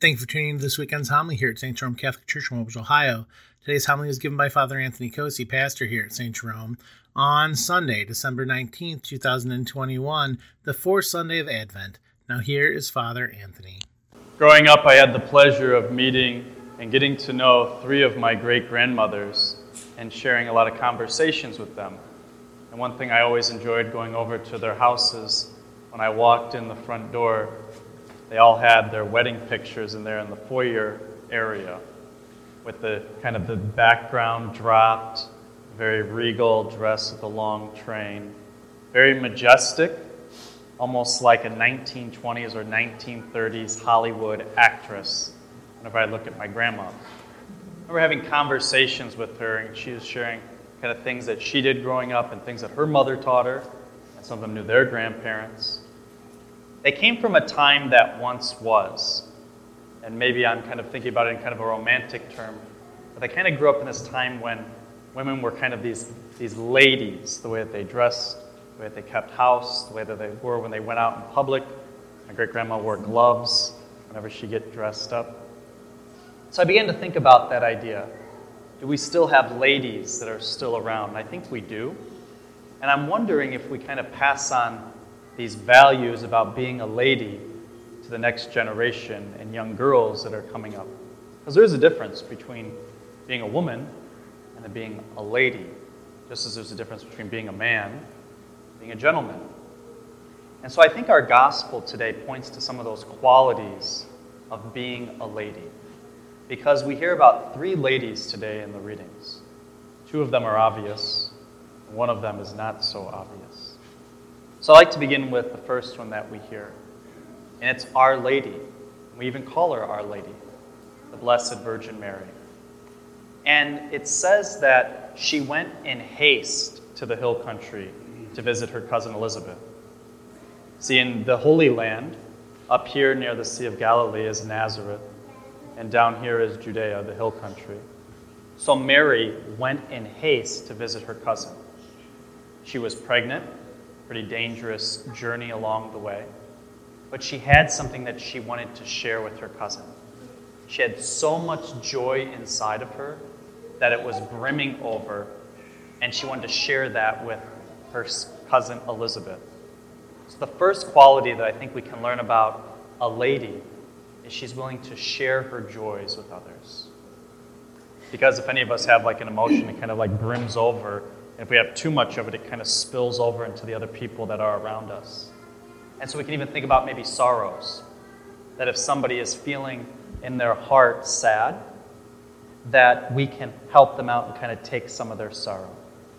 Thank you for tuning in to this weekend's homily here at St. Jerome Catholic Church in Wilbur, Ohio. Today's homily is given by Father Anthony Cosi, pastor here at St. Jerome, on Sunday, December 19th, 2021, the fourth Sunday of Advent. Now here is Father Anthony. Growing up, I had the pleasure of meeting and getting to know three of my great-grandmothers and sharing a lot of conversations with them. And one thing I always enjoyed going over to their houses, when I walked in the front door, they all had their wedding pictures in there in the foyer area with the kind of the background dropped, very regal dress with a long train, very majestic, almost like a 1920s or 1930s Hollywood actress whenever I look at my grandma. I remember having conversations with her, and she was sharing kind of things that she did growing up and things that her mother taught her, and some of them knew their grandparents. They came from a time that once was, and maybe I'm kind of thinking about it in kind of a romantic term, but they kind of grew up in this time when women were kind of these ladies, the way that they dressed, the way that they kept house, the way that they were when they went out in public. My great-grandma wore gloves whenever she'd get dressed up. So I began to think about that idea. Do we still have ladies that are still around? And I think we do. And I'm wondering if we kind of pass on these values about being a lady to the next generation and young girls that are coming up. Because there is a difference between being a woman and being a lady, just as there's a difference between being a man and being a gentleman. And so I think our gospel today points to some of those qualities of being a lady. Because we hear about three ladies today in the readings. Two of them are obvious, and one of them is not so obvious. So I'd like to begin with the first one that we hear, and it's Our Lady. We even call her Our Lady, the Blessed Virgin Mary. And it says that she went in haste to the hill country to visit her cousin Elizabeth. See, in the Holy Land, up here near the Sea of Galilee is Nazareth, and down here is Judea, the hill country. So Mary went in haste to visit her cousin. She was pregnant, pretty dangerous journey along the way, but she had something that she wanted to share with her cousin. She had so much joy inside of her that it was brimming over, and she wanted to share that with her cousin Elizabeth. So the first quality that I think we can learn about a lady is she's willing to share her joys with others. Because if any of us have like an emotion that kind of like brims over, if we have too much of it, it kind of spills over into the other people that are around us. And so we can even think about maybe sorrows. That if somebody is feeling in their heart sad, that we can help them out and kind of take some of their sorrow.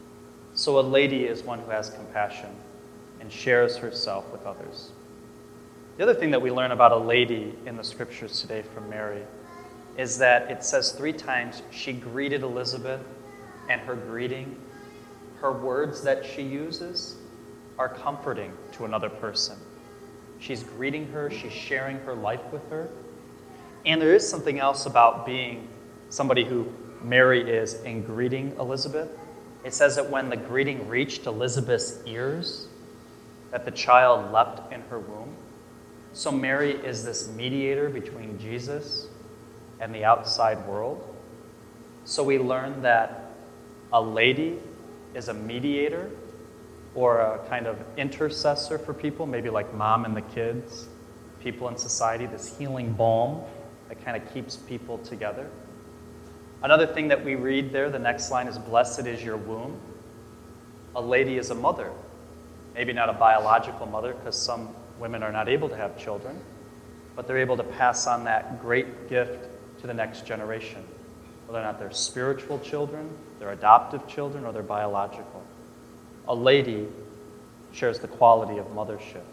So a lady is one who has compassion and shares herself with others. The other thing that we learn about a lady in the scriptures today from Mary is that it says 3 times she greeted Elizabeth, and her greeting, her words that she uses are comforting to another person. She's greeting her, she's sharing her life with her. And there is something else about being somebody who Mary is in greeting Elizabeth. It says that when the greeting reached Elizabeth's ears, that the child leapt in her womb. So Mary is this mediator between Jesus and the outside world. So we learn that a lady is a mediator or a kind of intercessor for people, maybe like mom and the kids, people in society, this healing balm that kind of keeps people together. Another thing that we read there, the next line is, "Blessed is your womb." A lady is a mother. Maybe not a biological mother, because some women are not able to have children, but they're able to pass on that great gift to the next generation. Whether or not they're spiritual children, they're adoptive children, or they're biological. A lady shares the quality of mothership.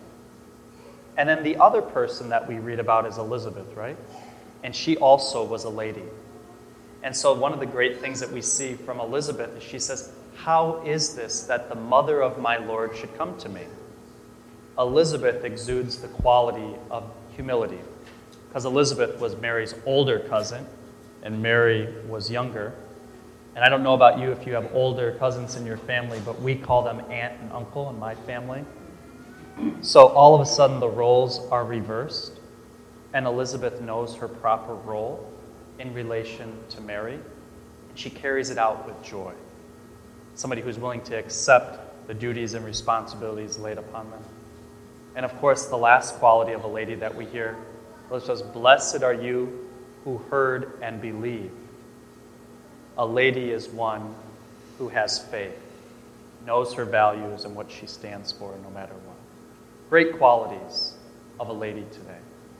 And then the other person that we read about is Elizabeth, right? And she also was a lady. And so one of the great things that we see from Elizabeth is she says, "How is this that the mother of my Lord should come to me?" Elizabeth exudes the quality of humility, because Elizabeth was Mary's older cousin, and Mary was younger. And I don't know about you if you have older cousins in your family, but we call them aunt and uncle in my family. So all of a sudden the roles are reversed. and Elizabeth knows her proper role in relation to Mary, and she carries it out with joy. Somebody who's willing to accept the duties and responsibilities laid upon them. And of course, the last quality of a lady that we hear, it says, "Blessed are you who heard and believe." A lady is one who has faith, knows her values and what she stands for no matter what. Great qualities of a lady today.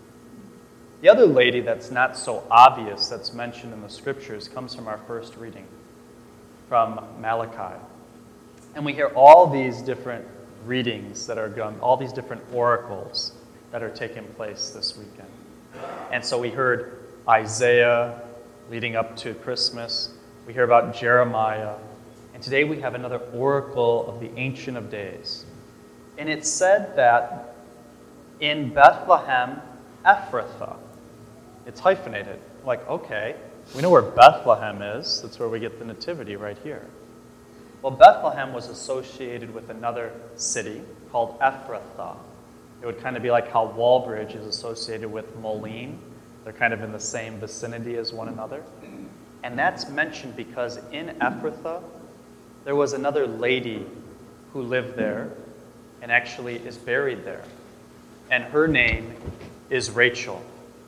The other lady that's not so obvious that's mentioned in the scriptures comes from our first reading, from Malachi. And we hear all these different readings that are done, all these different oracles that are taking place this weekend. And so we heard Isaiah leading up to Christmas. We hear about Jeremiah. And today we have another oracle of the Ancient of Days. And it said that in Bethlehem, Ephrathah, it's hyphenated. Like, okay, we know where Bethlehem is. That's where we get the nativity right here. Well, Bethlehem was associated with another city called Ephrathah. It would kind of be like how Walbridge is associated with Moline. They're kind of in the same vicinity as one another. And that's mentioned because in Ephrathah, there was another lady who lived there and actually is buried there. And her name is Rachel.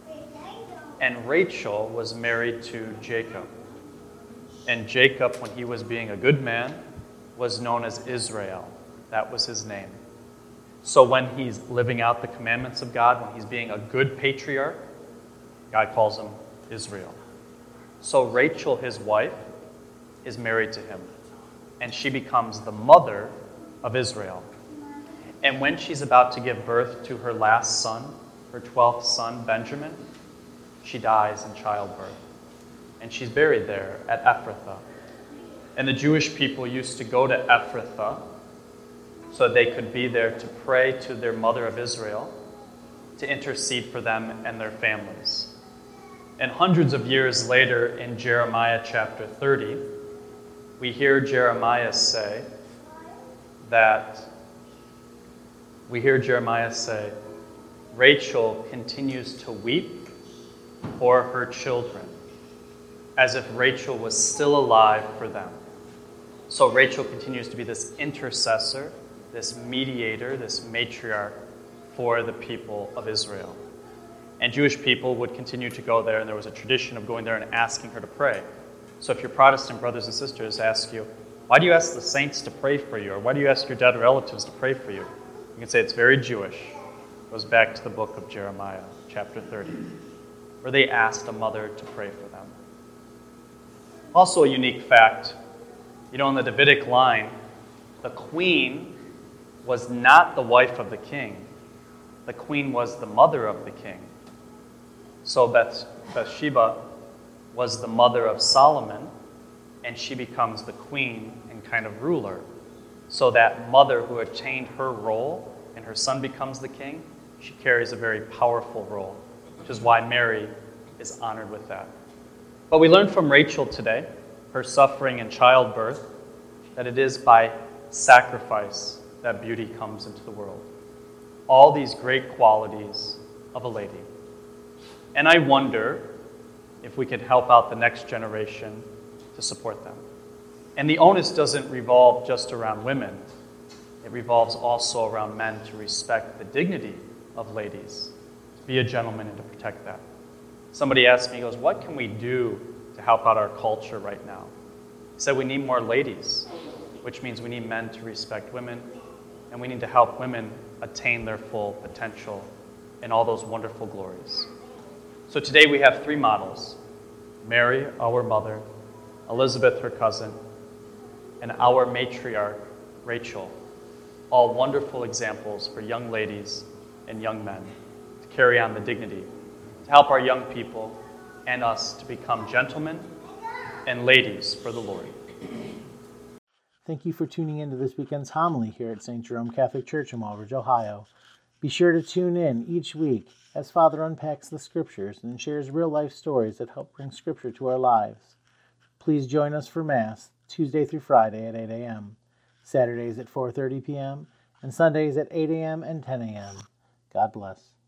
And Rachel was married to Jacob. And Jacob, when he was being a good man, was known as Israel. That was his name. So when he's living out the commandments of God, when he's being a good patriarch, God calls him Israel. So Rachel, his wife, is married to him. And she becomes the mother of Israel. And when she's about to give birth to her last son, her 12th son, Benjamin, she dies in childbirth. And she's buried there at Ephrathah. And the Jewish people used to go to Ephrathah so they could be there to pray to their mother of Israel, to intercede for them and their families. And hundreds of years later, in Jeremiah chapter 30, we hear Jeremiah say, Rachel continues to weep for her children, as if Rachel was still alive for them. So Rachel continues to be this intercessor, this mediator, this matriarch for the people of Israel. And Jewish people would continue to go there, and there was a tradition of going there and asking her to pray. So if your Protestant brothers and sisters ask you, why do you ask the saints to pray for you? Or why do you ask your dead relatives to pray for you? You can say it's very Jewish. It goes back to the book of Jeremiah, chapter 30, where they asked a mother to pray for them. Also a unique fact, in the Davidic line, the queen was not the wife of the king. The queen was the mother of the king. So Bathsheba was the mother of Solomon, and she becomes the queen and kind of ruler. So that mother who attained her role and her son becomes the king, she carries a very powerful role, which is why Mary is honored with that. But we learn from Rachel today, her suffering in childbirth, that it is by sacrifice that beauty comes into the world. All these great qualities of a lady. And I wonder if we could help out the next generation to support them. And the onus doesn't revolve just around women. It revolves also around men to respect the dignity of ladies, to be a gentleman and to protect that. Somebody asked me, he goes, what can we do to help out our culture right now? He said we need more ladies, which means we need men to respect women, and we need to help women attain their full potential and all those wonderful glories. So today we have three models: Mary, our mother, Elizabeth, her cousin, and our matriarch, Rachel. All wonderful examples for young ladies and young men to carry on the dignity, to help our young people and us to become gentlemen and ladies for the Lord. Thank you for tuning in to this weekend's homily here at St. Jerome Catholic Church in Walbridge, Ohio. Be sure to tune in each week as Father unpacks the Scriptures and shares real-life stories that help bring Scripture to our lives. Please join us for Mass Tuesday through Friday at 8 a.m., Saturdays at 4:30 p.m., and Sundays at 8 a.m. and 10 a.m. God bless.